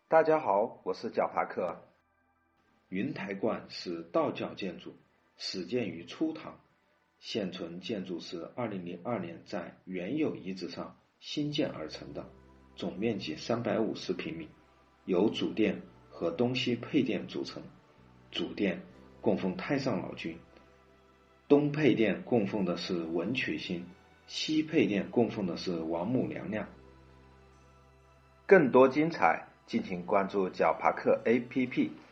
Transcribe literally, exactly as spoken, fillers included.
大家好，我是贾帕克。云台观是道教建筑，始建于初唐，现存建筑是二零零二年在原有遗址上新建而成的，总面积三百五十平米，由主殿和东西配殿组成。主殿供奉太上老君，东配殿供奉的是文曲星，西配殿供奉的是王母娘娘。更多精彩，敬请关注角帕克 A P P。